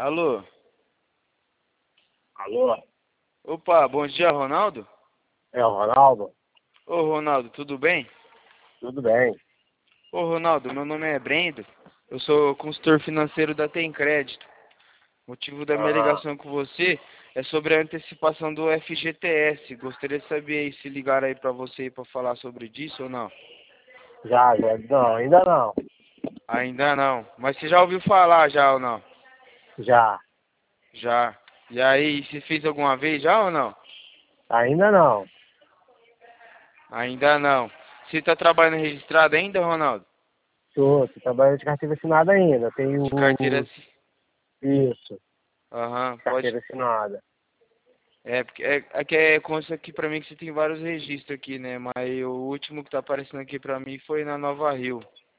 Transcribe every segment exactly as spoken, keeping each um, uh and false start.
Alô? Alô? Opa, bom dia, Ronaldo? É o Ronaldo? Ô, Ronaldo, tudo bem? Tudo bem. Ô, Ronaldo, meu nome é Brendo. Eu sou consultor financeiro da Tem Crédito. O motivo da minha Aham. ligação com você é sobre a antecipação do F G T S. Gostaria de saber aí se ligaram aí pra você para falar sobre disso ou não. Já, já. Não, ainda não. Ainda não. Mas você já ouviu falar já ou não? Já. Já. E aí, você fez alguma vez já ou não? Ainda não. Ainda não. Você tá trabalhando registrado ainda, Ronaldo? Tô, tô trabalhando de carteira assinada ainda. Tenho De carteira... assi- isso, Aham, pode... carteira assinada. É, porque é, é que é, consta aqui pra mim que você tem vários registros aqui, né? Mas o último que tá aparecendo aqui pra mim foi na Nova Rio.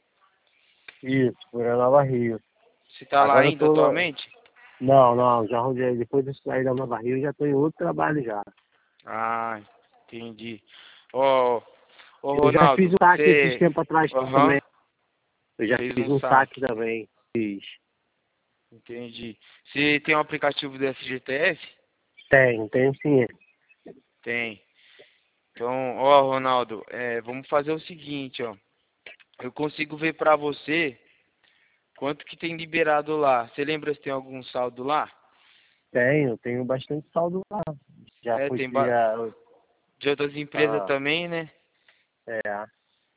Isso, por Nova Rio. Você tá lá Agora eu ainda tô. atualmente? Não, não, já rodei. Depois de sair da Nova Rio, já tô em outro trabalho já. Ah, entendi. Ó, ô Eu já fiz Ronaldo, um saque esses você... tempos atrás Aham, também. Eu já fez fiz um um saque saque. também. Fiz. Entendi. Você tem um aplicativo do F G T S? Tenho, tenho sim. Tem. Então, ó, Ronaldo, é, vamos fazer o seguinte, ó. Eu consigo ver pra você quanto que tem liberado lá. Você lembra se tem algum saldo lá? Tenho, tenho bastante saldo lá. Já É, foi, tem ba... já. de outras empresas Ah, também, né? é.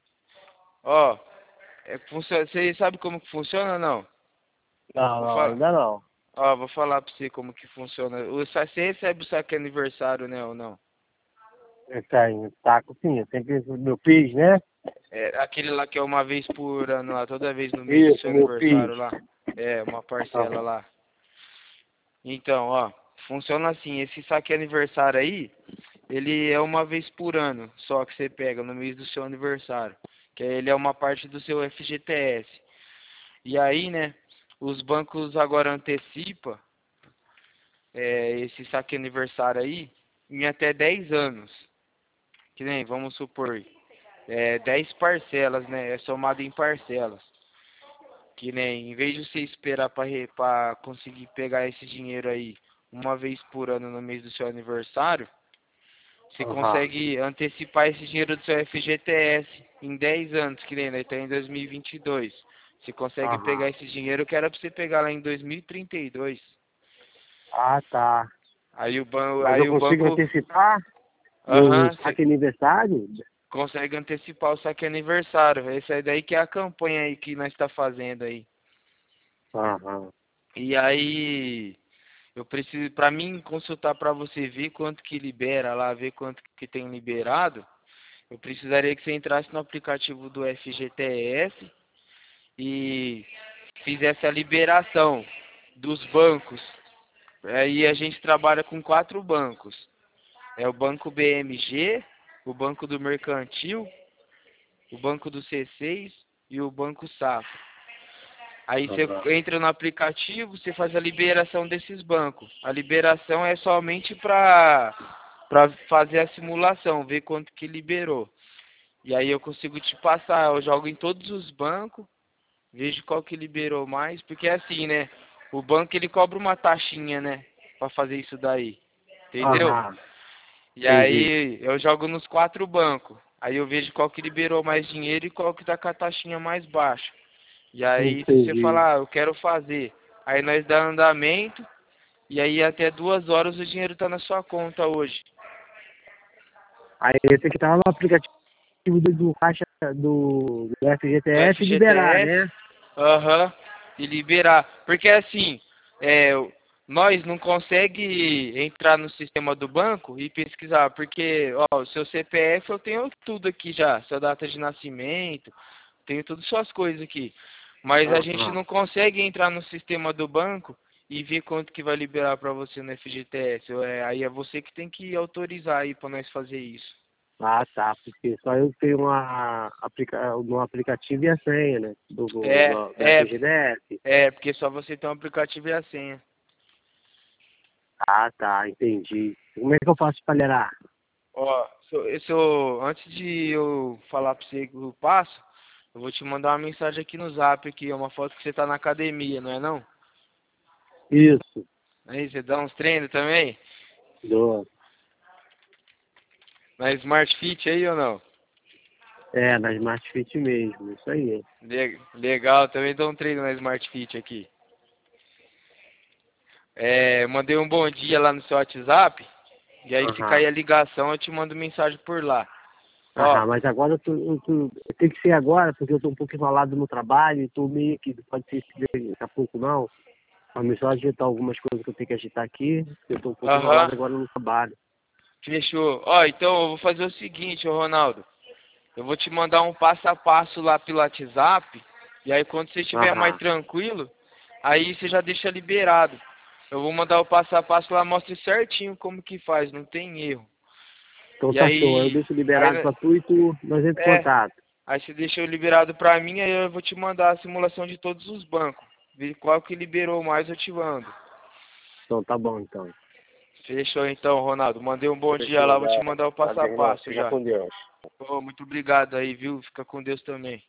Ó, é, funciona... você sabe como que funciona ou não? Não, Vou não, falar. ainda não. Ó, vou falar pra você como que funciona. O... sa- Você recebe o saque aniversário, né, ou não? Eu tenho, taco sim, eu sempre meu PIS, né? É, aquele lá que é uma vez por ano lá, toda vez no mês do Isso, seu meu PIS. aniversário lá. É, uma parcela Aham. lá. Então, ó, funciona assim, esse saque aniversário aí, ele é uma vez por ano, só que você pega no mês do seu aniversário, que ele é uma parte do seu F G T S. E aí, né, os bancos agora antecipam é, esse saque aniversário aí em até dez anos. Que nem, vamos supor, é, dez parcelas, né, é somado em parcelas. Que nem, em vez de você esperar para conseguir pegar esse dinheiro aí uma vez por ano no mês do seu aniversário, você Aham. consegue antecipar esse dinheiro do seu F G T S em dez anos, que nem, né, tá em dois mil e vinte e dois. Você consegue Aham. pegar esse dinheiro que era para você pegar lá em dois mil e trinta e dois. Ah, tá. Aí o, ban Mas eu aí o consigo banco, antecipar no aham, você saque aniversário? consegue antecipar o saque aniversário. Esse aí daí que é a campanha aí que nós está fazendo aí. Aham. E aí, eu preciso, para mim consultar para você ver quanto que libera lá, ver quanto que tem liberado, eu precisaria que você entrasse no aplicativo do F G T S e fizesse a liberação dos bancos. Aí a gente trabalha com quatro bancos. É o Banco B M G, o Banco do Mercantil, o Banco do C seis e o Banco Safra. Aí você Aham. entra no aplicativo, você faz a liberação desses bancos. A liberação é somente para para fazer a simulação, ver quanto que liberou. E aí eu consigo te passar, eu jogo em todos os bancos, vejo qual que liberou mais, porque é assim, né? O banco ele cobra uma taxinha, né, para fazer isso daí. Entendeu? Aham. E Entendi. aí eu jogo nos quatro bancos. Aí eu vejo qual que liberou mais dinheiro e qual que tá com a taxinha mais baixa. E aí se você Entendi. falar, ah, eu quero fazer, aí nós dá andamento e aí até duas horas o dinheiro tá na sua conta hoje. Aí eu tenho que estar no aplicativo do, do caixa do, do Do F G T S e liberar, F G T S, né? aham, e liberar. Porque assim, é, nós não consegue entrar no sistema do banco e pesquisar, porque ó, o seu C P F eu tenho tudo aqui já, sua data de nascimento, tenho todas suas coisas aqui. Mas a gente Aham. não consegue entrar no sistema do banco e ver quanto que vai liberar para você no F G T S. É, aí é você que tem que autorizar aí para nós fazer isso. Ah, tá. Porque só eu tenho uma aplica, no aplicativo e a senha, né? Do, É, do, do é, F G T S. é, porque só você tem um aplicativo e a senha. Ah, tá, entendi. Como é que eu faço para liberar? Ó, se eu, se eu- antes de eu falar pra você o passo, eu vou te mandar uma mensagem aqui no Zap aqui, é uma foto que você tá na academia, não é não? Isso. Aí você dá uns treinos também? Dou. Na Smart Fit aí ou não? É, na Smart Fit mesmo, isso aí. Le- Legal, também dou um treino na Smart Fit aqui. É, mandei um bom dia lá no seu WhatsApp. E aí se Aham. cair a ligação eu te mando mensagem por lá. Ó, Aham, mas agora eu tô, eu tô- tem que ser agora, porque eu tô um pouco enrolado no trabalho e tô meio que, pode ser que daqui a pouco não. Mas só ajeitar algumas coisas que eu tenho que agitar aqui, porque eu tô um pouco aham, enrolado agora no trabalho. fechou. Ó, então eu vou fazer o seguinte, ô Ronaldo. Eu vou te mandar um passo a passo lá pelo WhatsApp. E aí quando você estiver mais Aham. tranquilo, aí você já deixa liberado. Eu vou mandar o passo a passo lá, mostra certinho como que faz, não tem erro. Então E tá show, eu aí, deixo liberado aí pra tu e tu, nós entra em é, contato. aí você deixa liberado pra mim, aí eu vou te mandar a simulação de todos os bancos. Ver qual que liberou mais, eu te mando. Então tá bom, então. Fechou então, Ronaldo. Mandei um bom dia Fechou, lá, vou te já. mandar o Tá passo a bem, irmão. passo Fica já. com Deus. Ô, muito obrigado aí, viu? Fica com Deus também.